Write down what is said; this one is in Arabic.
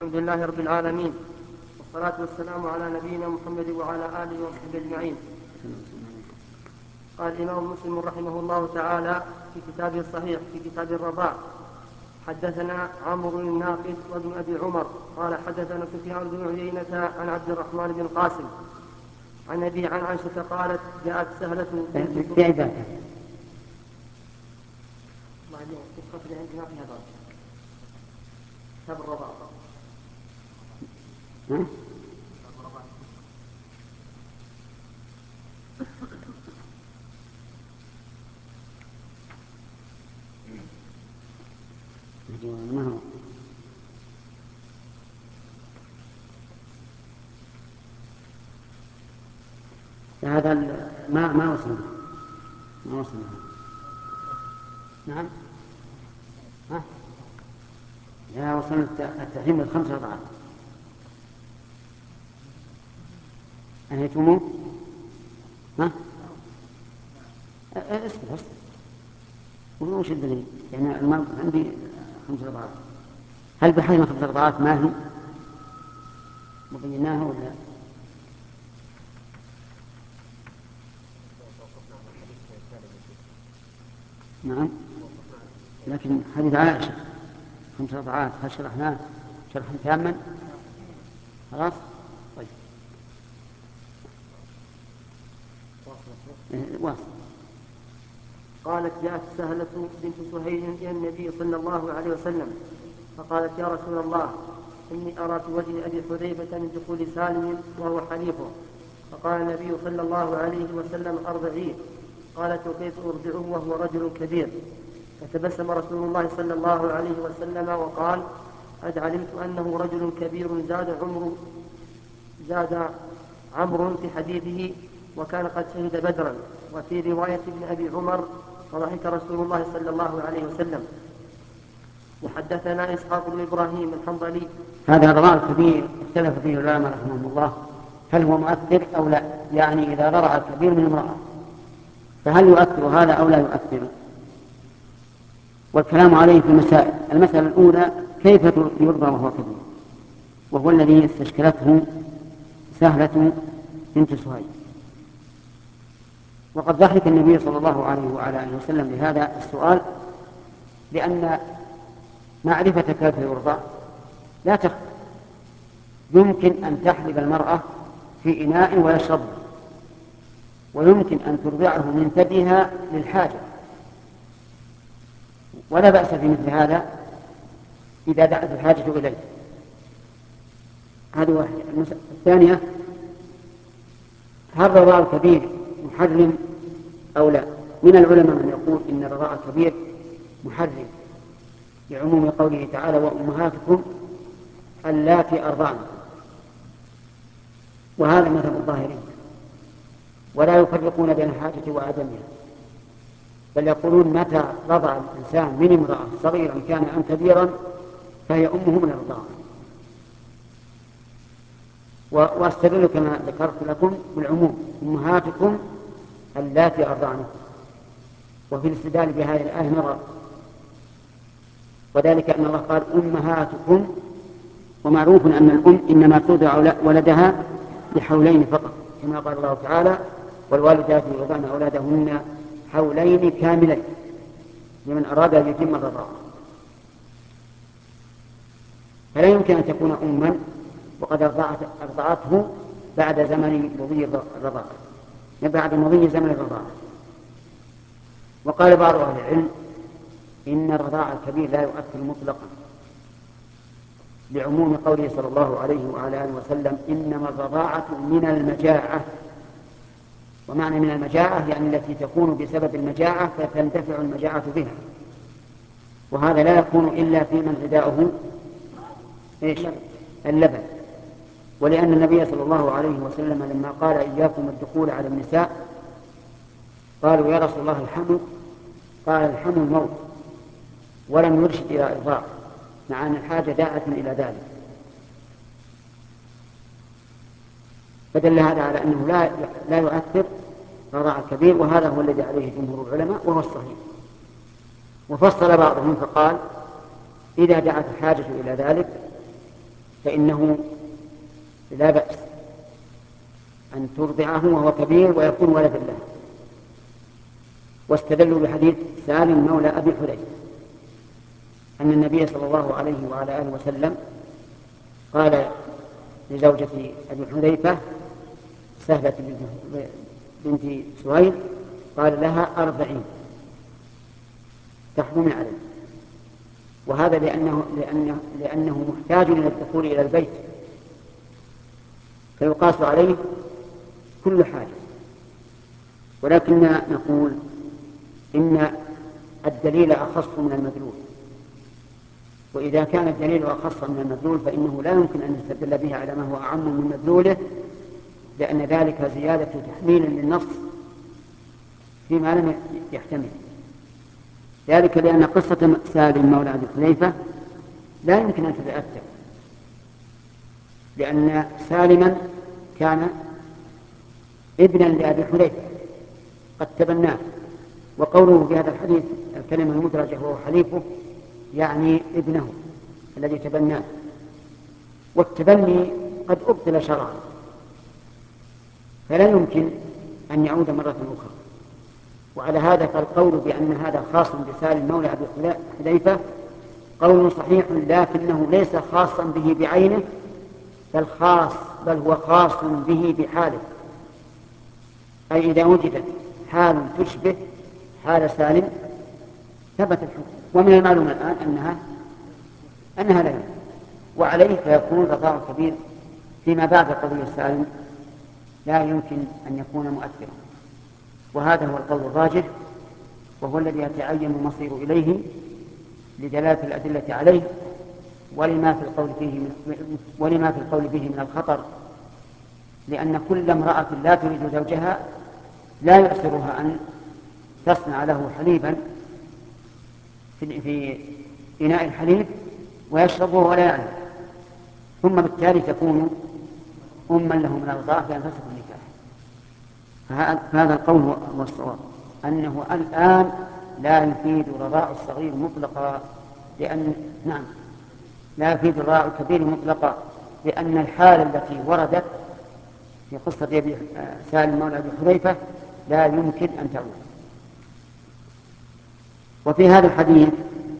الحمد لله رب العالمين، والصلاة والسلام على نبينا محمد وعلى آله وصحبه أجمعين. قال الإمام مسلم رحمه الله تعالى في كتابه الصحيح في كتاب الرضاع: حدثنا عمرو الناقد وابن أبي عمر قال حدثنا سفيان بن عيينة عن عبد الرحمن بن القاسم عن أبي عن عائشة قالت: جاءت سهلة بنت بعبادة كتاب الرضاع. ما هو هذا ما وصلنا. نعم، لا وصلنا التحريم الخمس رضعات. أنهيتموه؟ اسكت وش الدليل؟ يعني الموقف عندي خمس رضعات. هل بحجم خمس رضعات ما هي وبيناها ولا؟ نعم، لكن حديث عائشة خمس رضعات هل شرحناه شرحا تاما؟ خلاص طيب واصل. قالت: جاءت سهلة بنت سهيل إلى النبي صلى الله عليه وسلم فقالت: يا رسول الله، إني أرى في وجه أبي حذيفة من دخول سالم وهو حليفه. فقال النبي صلى الله عليه وسلم: أرضعيه. قالت: وكيف أرضعه وهو رجل كبير؟ فتبسم رسول الله صلى الله عليه وسلم وقال: قد علمت أنه رجل كبير زاد عمرو في حديثه وكان قد شهد بدرا. وفي رواية ابن أبي عمر: فضحك رسول الله صلى الله عليه وسلم. وحدثنا إسحاق بن إبراهيم الحنظلي. هذا رضاع كبير اختلف فيه العلماء رحمهم الله هل هو مؤثر أو لا، يعني إذا رضع الكبير من امرأة فهل يؤثر هذا أو لا يؤثر؟ والكلام عليه في مسائل. المسألة الأولى: كيف يرضى وهو كبير؟ وهو الذي استشكلته سهلة بنت سهيل. وقد ضحك النبي صلى الله عليه وعلى آله وسلم لهذا السؤال، لأن معرفة كيف يرضى لا تخفى. يمكن أن تحلب المرأة في إناء ويشرب، ويمكن أن ترضعه من ثديها للحاجة، ولا بأس في مثل هذا إذا دعت الحاجة إليه. هذه واحدة. الثانية: هل رضاع الكبير محرم أو لا؟ من العلماء من يقول إن رضاع الكبير محرم لعموم قوله تعالى: وأمهاتكم اللاتي أرضعنكم. وهذا مذهب الظاهرية، ولا يفرقون بين الحاجة وعدمها، بل يقولون متى رضع الإنسان من امرأة صغيرا كان أم كبيرا فهي أمه من الرضاعة. واستدل كما ذكرت لكم بالعموم: أمهاتكم اللاتي أرضعنكم. وفي الاستدلال بهذه الآية نظر، وذلك أن الله قال: أمهاتكم، ومعروف أن الأم إنما ترضع ولدها لحولين فقط، كما قال الله تعالى: والوالدات يرضعن أولادهن حولين كاملين لمن أراد أن يتم الرضاعة. فلا يمكن أن تكون أما وقد أرضعته بعد زمن مضي الرضاعة، بعد مضي زمن الرضاعة. وقال بعض أهل العلم إن الرضاع الكبير لا يؤثر مطلقا لعموم قوله صلى الله عليه وعلى آله وسلم: إنما الرضاعة من المجاعة. ومعنى من المجاعة يعني التي تكون بسبب المجاعة فتندفع المجاعة بها، وهذا لا يكون إلا في من غذاؤه اللبن. ولأن النبي صلى الله عليه وسلم لما قال: إياكم الدخول على النساء، قالوا: يا رسول الله الحمل. قال: الحمل الموت، ولم يرشد إلى إرضاع، مع أن الحاجة داعة إلى ذلك. فدل هذا على أنه لا يؤثر رضاع الكبير، وهذا هو الذي عليه جمهور العلماء وهو الصحيح. وفصل بعضهم فقال: إذا دعت الحاجة إلى ذلك فإنه لا بأس أن ترضعه وهو كبير ويكون ولدا له. واستدلوا بحديث سالم مولى أبي حذيفة أن النبي صلى الله عليه وعلى آله وسلم قال لزوجة أبي حذيفة سهلة بنت سهيل قال لها أرضعين تحرم عليه، وهذا لأنه محتاج إلى الدخول إلى البيت فيقاس عليه كل حاجة. ولكننا نقول إن الدليل أخص من المدلول، وإذا كان الدليل أخص من المدلول فإنه لا يمكن أن يستدل به على ما هو أعم من مدلوله، لأن ذلك زيادة تحميل للنص فيما لم يحتمل. ذلك لأن قصة سالم مولى أبي حذيفة لا يمكن أن تتأثر، لأن سالما كان ابنا لأبي حذيفة قد تبناه، وقوله في هذا الحديث الكلمة المدرجة وهو حليفه يعني ابنه الذي تبناه، والتبني قد أبطل شرعا فلا يمكن أن يعود مرة أخرى. وعلى هذا فالقول بأن هذا خاص بسالم مولى أبي حذيفة قول صحيح، لكنه ليس خاصا به بعينه بل هو خاص به بحاله، أي إذا وجدت حال تشبه حال سالم ثبت الحكم. ومن المعلوم الآن أنها لا يمكن، وعليه فيكون رضاع كبير فيما بعد قضية سالم لا يمكن أن يكون مؤثرا. وهذا هو القول الراجح، وهو الذي يتعين المصير إليه لدلالة الأدلة عليه ولما في القول به من الخطر، لأن كل امرأة لا تريد زوجها لا يؤثرها أن تصنع له حليبا في إناء الحليب ويشربه ولا يعلم، ثم بالتالي تكون أما له من الرضاعة فينفسخ النكاح. فهذا القول هو الصواب، أنه الآن لا يفيد رضاع الصغير مطلقا، لا يفيد رضاع الكبير مطلقا، لأن الحالة التي وردت في قصة سالم مولى أبي حذيفة لا يمكن أن تعود. وفي هذا الحديث